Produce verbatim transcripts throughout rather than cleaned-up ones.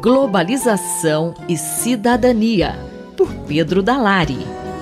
Globalização e Cidadania, por Pedro Dalari.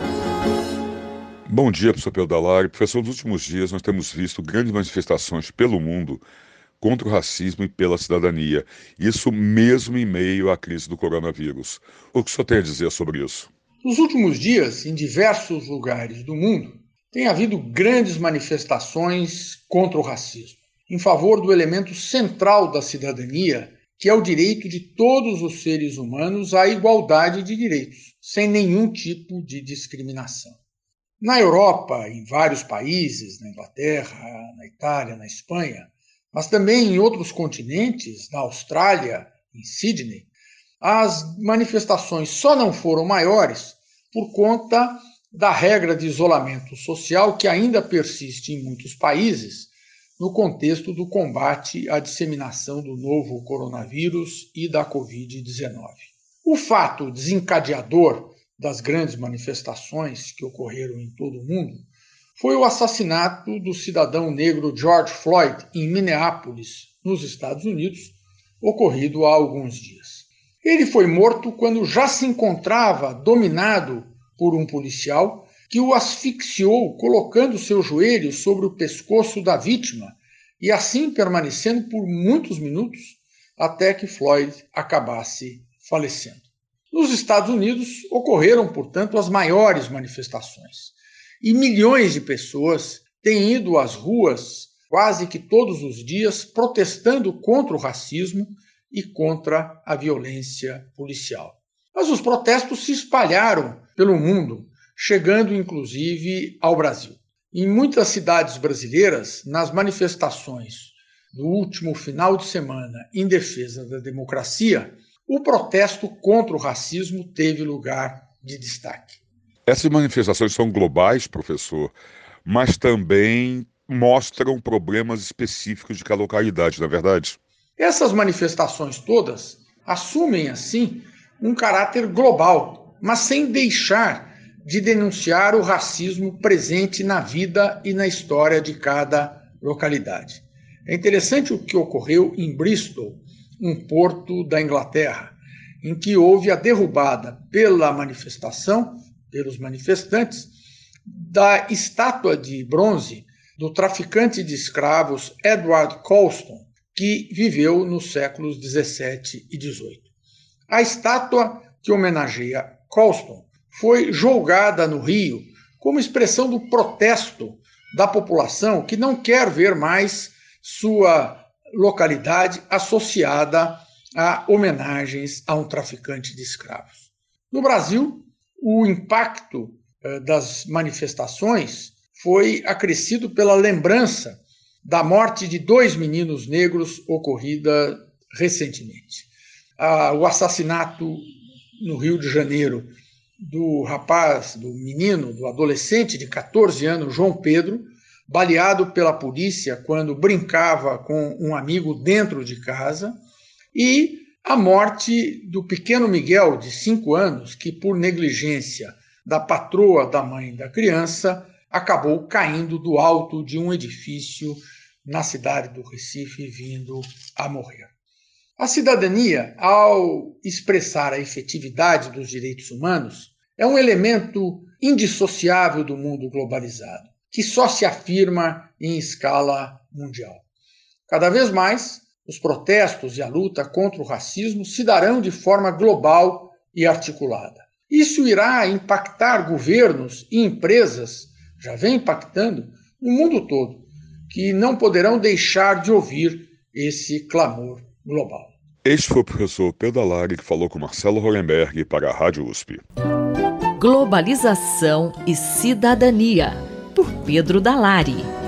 Bom dia, professor Pedro Dalari. Professor, nos últimos dias nós temos visto grandes manifestações pelo mundo contra o racismo e pela cidadania. Isso mesmo em meio à crise do coronavírus. O que o senhor tem a dizer sobre isso? Nos últimos dias, em diversos lugares do mundo, tem havido grandes manifestações contra o racismo, em favor do elemento central da cidadania, que é o direito de todos os seres humanos à igualdade de direitos, sem nenhum tipo de discriminação. Na Europa, em vários países, na Inglaterra, na Itália, na Espanha, mas também em outros continentes, na Austrália, em Sydney, as manifestações só não foram maiores por conta da regra de isolamento social que ainda persiste em muitos países no contexto do combate à disseminação do novo coronavírus e da covid dezenove. O fato desencadeador das grandes manifestações que ocorreram em todo o mundo foi o assassinato do cidadão negro George Floyd em Minneapolis, nos Estados Unidos, ocorrido há alguns dias. Ele foi morto quando já se encontrava dominado por um policial que o asfixiou, colocando seus joelhos sobre o pescoço da vítima e assim permanecendo por muitos minutos até que Floyd acabasse falecendo. Nos Estados Unidos ocorreram, portanto, as maiores manifestações e milhões de pessoas têm ido às ruas quase que todos os dias protestando contra o racismo e contra a violência policial. Mas os protestos se espalharam pelo mundo, chegando inclusive ao Brasil. Em muitas cidades brasileiras, nas manifestações do último final de semana em defesa da democracia, o protesto contra o racismo teve lugar de destaque. Essas manifestações são globais, professor, mas também mostram problemas específicos de cada localidade, não é verdade? Essas manifestações todas assumem, assim, um caráter global, mas sem deixar de denunciar o racismo presente na vida e na história de cada localidade. É interessante o que ocorreu em Bristol, um porto da Inglaterra, em que houve a derrubada pela manifestação, pelos manifestantes, da estátua de bronze do traficante de escravos Edward Colston, que viveu nos séculos dezessete e dezoito. A estátua que homenageia Colston foi julgada no Rio como expressão do protesto da população que não quer ver mais sua localidade associada a homenagens a um traficante de escravos. No Brasil, o impacto eh, das manifestações foi acrescido pela lembrança da morte de dois meninos negros ocorrida recentemente. Ah, o assassinato no Rio de Janeiro do rapaz, do menino, do adolescente de catorze anos, João Pedro, baleado pela polícia quando brincava com um amigo dentro de casa, e a morte do pequeno Miguel, de cinco anos, que por negligência da patroa da mãe da criança, acabou caindo do alto de um edifício na cidade do Recife, vindo a morrer. A cidadania, ao expressar a efetividade dos direitos humanos, é um elemento indissociável do mundo globalizado, que só se afirma em escala mundial. Cada vez mais, os protestos e a luta contra o racismo se darão de forma global e articulada. Isso irá impactar governos e empresas, já vem impactando, no mundo todo, que não poderão deixar de ouvir esse clamor global. Este foi o professor Pedro Dalari que falou com Marcelo Hollenberg para a Rádio U S P. Globalização e Cidadania, por Pedro Dalari.